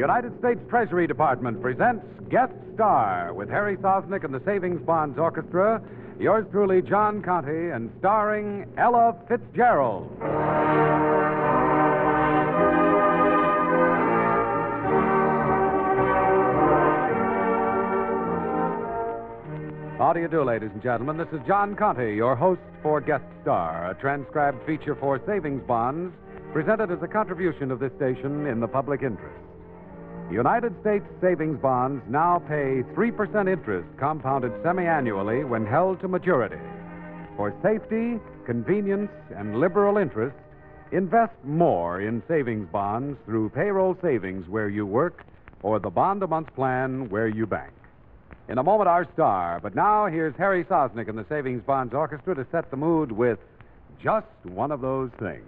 United States Treasury Department presents Guest Star with Harry Sosnick and the Savings Bonds Orchestra, yours truly, John Conte, and starring Ella Fitzgerald. How do you do, ladies and gentlemen? This is John Conte, your host for Guest Star, a transcribed feature for Savings Bonds, presented as a contribution of this station in the public interest. United States Savings Bonds now pay 3% interest compounded semi-annually when held to maturity. For safety, convenience, and liberal interest, invest more in savings bonds through payroll savings where you work or the bond-a-month plan where you bank. In a moment, our star. But now, here's Harry Sosnick and the Savings Bonds Orchestra to set the mood with Just One of Those Things.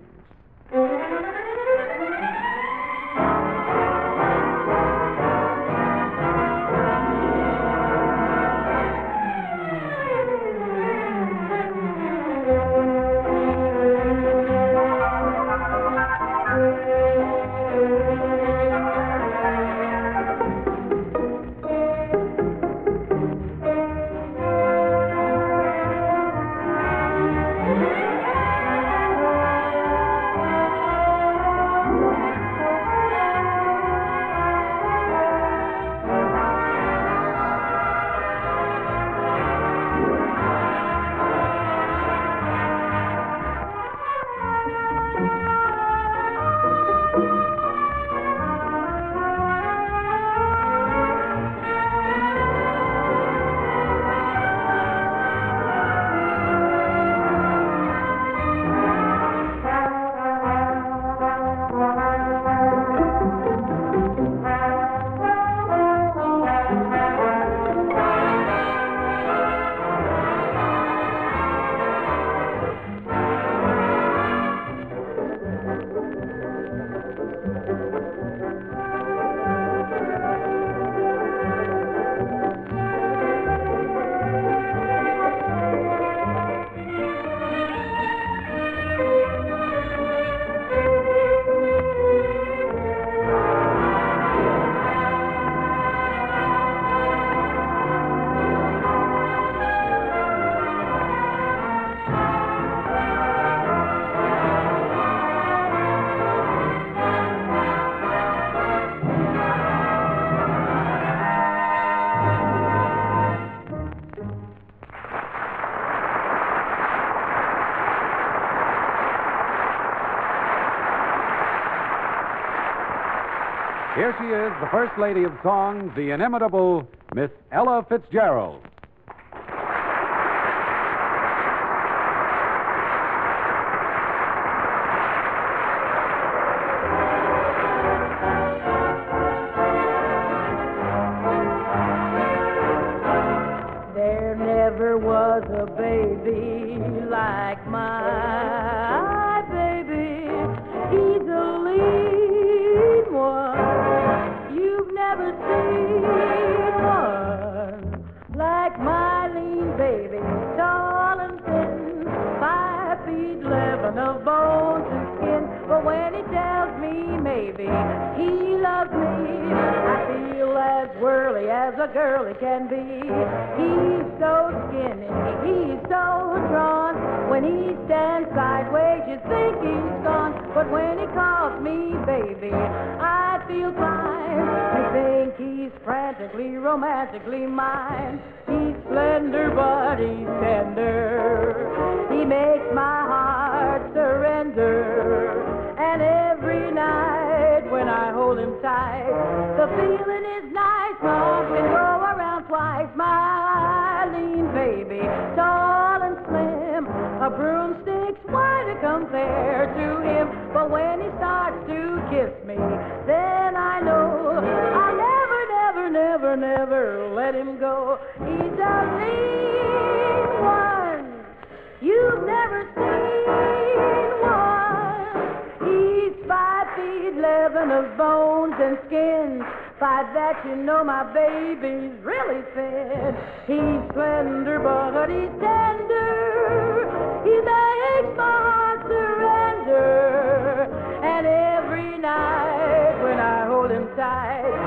Here she is, the First Lady of Song, the inimitable Miss Ella Fitzgerald. There never was a baby like my baby. He's a lean one. You've never seen one like my lean baby, tall and thin, 5 feet 11 of bones and skin. But when he tells me maybe he loves me, I feel as whirly as a girlie can be. He's so skinny, he's so drawn. When he stands sideways, you think he's gone. But when he calls me baby, I feel fine. I think he's frantically, romantically mine. He's slender, but he's tender. He makes my heart surrender. And every night when I hold him tight, the feeling is nice. Love can go around twice. My lean baby, tall and slim, a broomstick's why to compare to him. But when he starts to kiss me, then I know I'll never let him go. He's a lean one. You've never seen one. He's 5 feet 11 of bones and skin. By that you know my baby's really thin. He's slender, but he's tender. He makes my heart surrender. And every night when I hold him tight,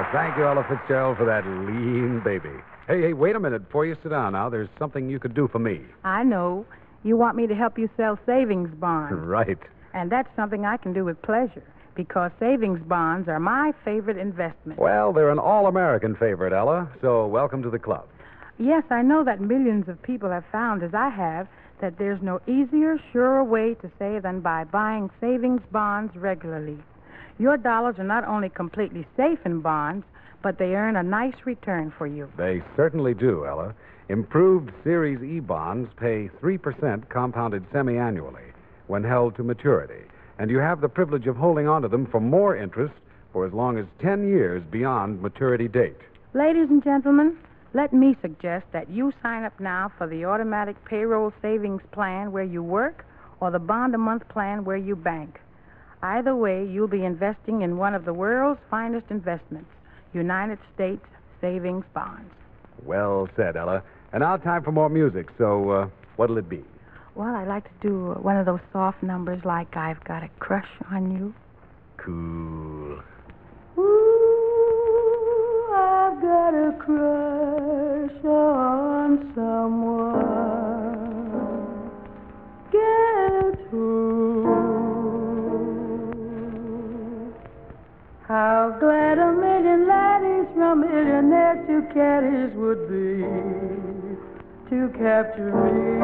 Thank you, Ella Fitzgerald, for that lean baby. Hey, wait a minute. Before you sit down now, there's something you could do for me. I know. You want me to help you sell savings bonds. Right. And that's something I can do with pleasure, because savings bonds are my favorite investment. Well, they're an all-American favorite, Ella, so welcome to the club. Yes, I know that millions of people have found, as I have, that there's no easier, surer way to save than by buying savings bonds regularly. Your dollars are not only completely safe in bonds, but they earn a nice return for you. They certainly do, Ella. Improved Series E bonds pay 3% compounded semi-annually when held to maturity, and you have the privilege of holding on to them for more interest for as long as 10 years beyond maturity date. Ladies and gentlemen, let me suggest that you sign up now for the automatic payroll savings plan where you work or the bond-a-month plan where you bank. Either way, you'll be investing in one of the world's finest investments, United States savings bonds. Well said, Ella. And now time for more music, so what'll it be? Well, I'd like to do one of those soft numbers like I've Got a Crush on You. Cool. Ooh, I've got a crush on someone. Guess who? How glad a million laddies from millionaires to caddies would be to capture me.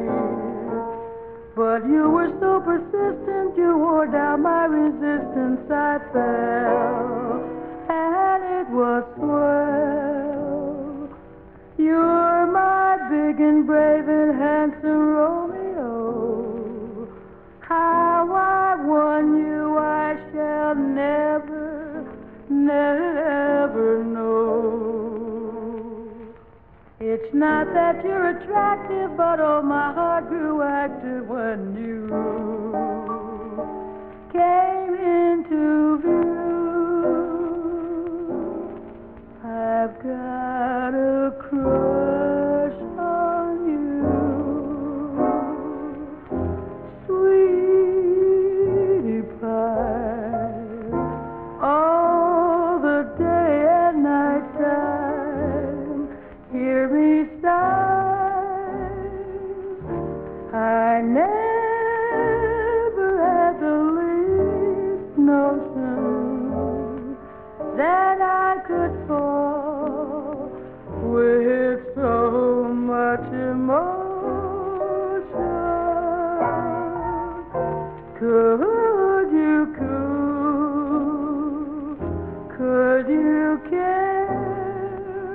But you were so persistent, you wore down my resistance. I fell, and it was swell. You're my big and brave and handsome Romeo. How I won you, I shall never, never know. It's not that you're attractive, but oh, my heart grew active when you came into view. I've got a crush on you, sweetie pie, all the day and night time. Hear me sigh. I never had the least notion that I could fall with so much emotion. Could you care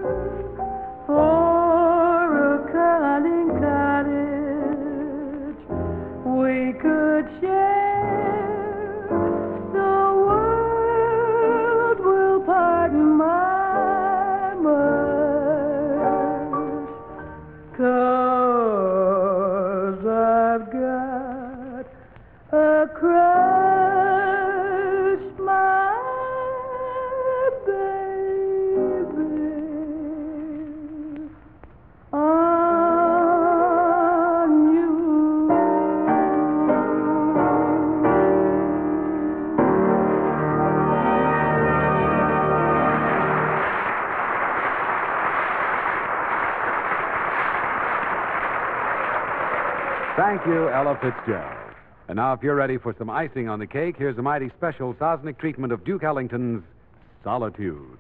for a cunning cottage we could share? The world will pardon my mirth, 'cause I've got a crush, my baby, on you. Thank you, Ella Fitzgerald. And now, if you're ready for some icing on the cake, here's a mighty special Sosnick treatment of Duke Ellington's Solitude.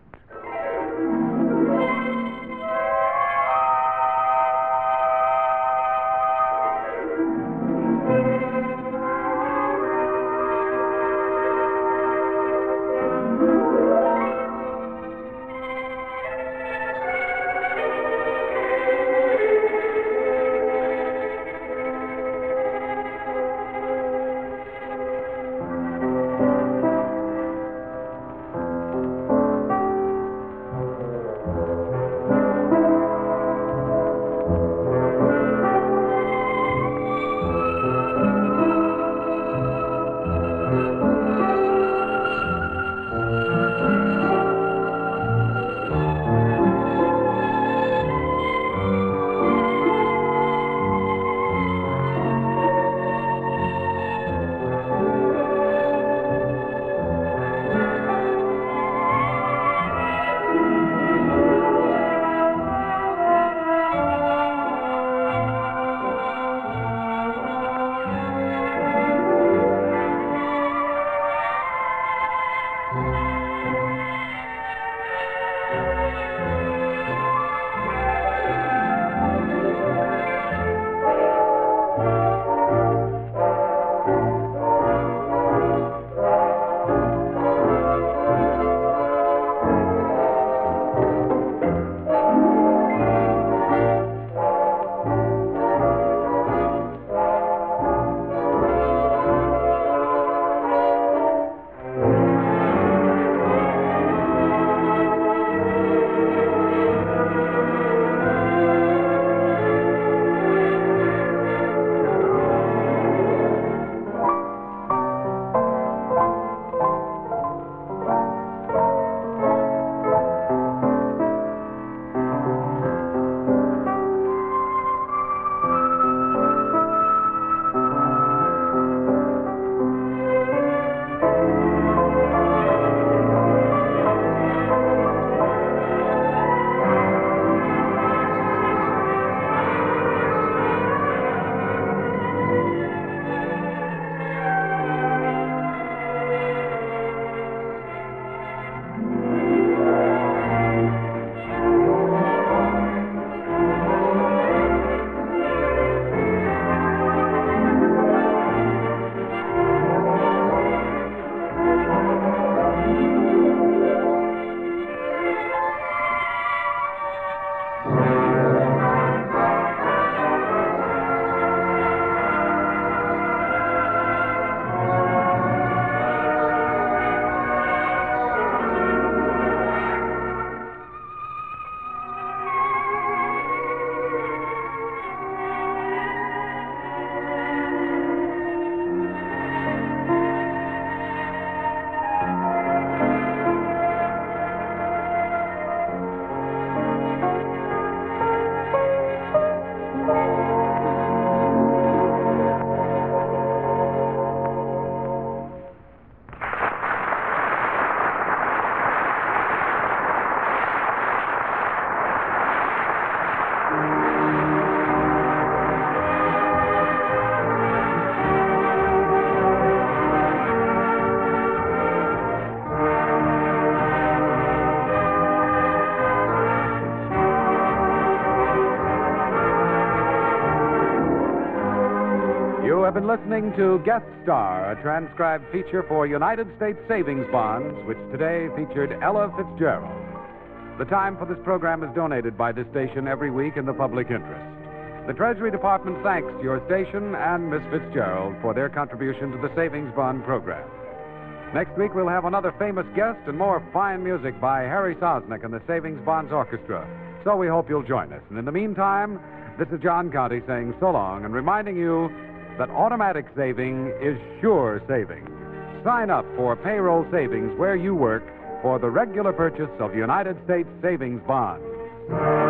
have been listening to Guest Star, a transcribed feature for United States Savings Bonds, which today featured Ella Fitzgerald. The time for this program is donated by this station every week in the public interest. The Treasury Department thanks your station and Miss Fitzgerald for their contribution to the Savings Bond program. Next week, we'll have another famous guest and more fine music by Harry Sosnick and the Savings Bonds Orchestra. So we hope you'll join us. And in the meantime, this is John Conte saying so long and reminding you that automatic saving is sure saving. Sign up for payroll savings where you work for the regular purchase of United States Savings Bonds.